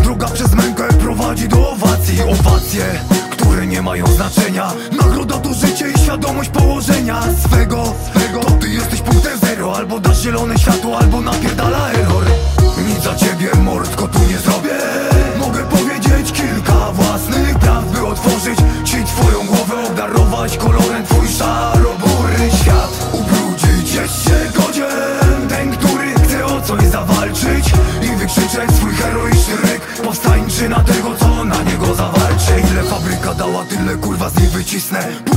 Droga przez mękę prowadzi do owacji. Owacje, które nie mają znaczenia. Nagroda to życie i świadomość położenia swego. To ty jesteś punktem zero. Albo dasz zielone światło, albo napierdala error. Nic za ciebie, mordko, tu nie zrobię. Mogę powiedzieć kilka własnych praw, by otworzyć ci twoją głowę, obdarować kolorem twój szaro-bury świat. Ubrudzić jest się godzien ten, który chce o coś zawalczyć i wykrzyczeć swój heroiczny ryk powstańczy na tego, co na niego zawalczy. Ile fabryka dała, tyle kurwa z niej wycisnę.